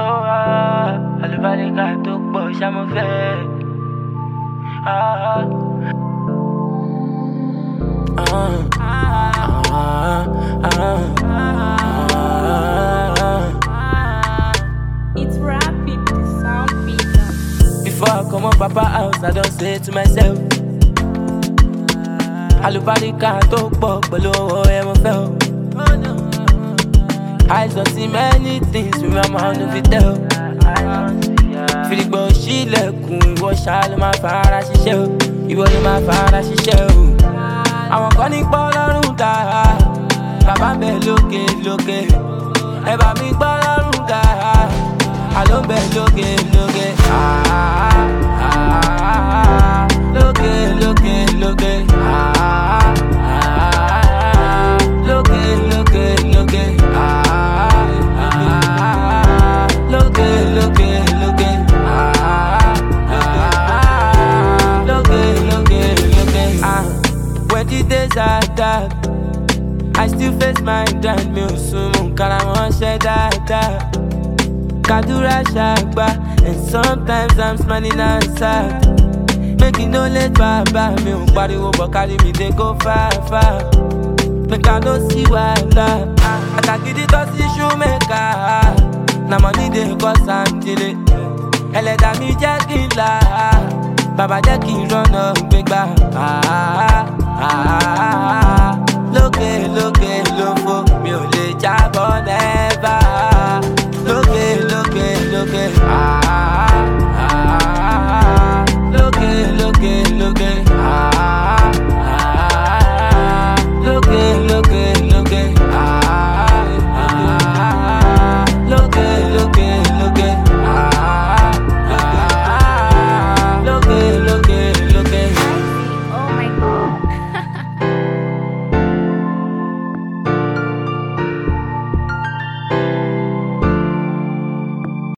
Àlùbáríkà tó pọ̀ ṣá mo fẹ́. It's rapid, the sound beater. Before I come up Papa house, I don't say to myself, Àlùbáríkà tó pọ̀ pẹ̀lú owó ẹ mo fẹ́ o. I don't see many things with my mouth no fit tell. Fìdígbò sílẹ̀kùn ìwọ ṣá ló máa fara ṣiṣẹ́ o. Ìwọ ló máa fara ṣiṣẹ́ o. Àwọn kan ní gbọ́ lọ́rùn ká, bàbá ń bẹ lókè lókè. Ẹ bá mi gbọ́ lọ́rùn ká, àló ń bẹ lókè lókè. Lókè lókè lókè. Lókè lókè lókè. Lókè lókè lókè. Lókè lókè lókè. When the days are dark, I still face my grind. Mi ò sùn mú kára mọ́ ṣẹ́ dáadáa. Kàdúrà ṣàgbà, and sometimes I'm smiling and sad. Make it no late, baba. Mi ò pariwo but carry me dey go far far. Make I no see wahala. Àtàgídí tó sí shoemaker. Na money dey cause am delay. Ẹlẹ́dà mi jẹ́ kí n là. Bàbá jẹ́ kí n rọ́nà gbégbá. Lókè lókè ló fò, mi ò lè já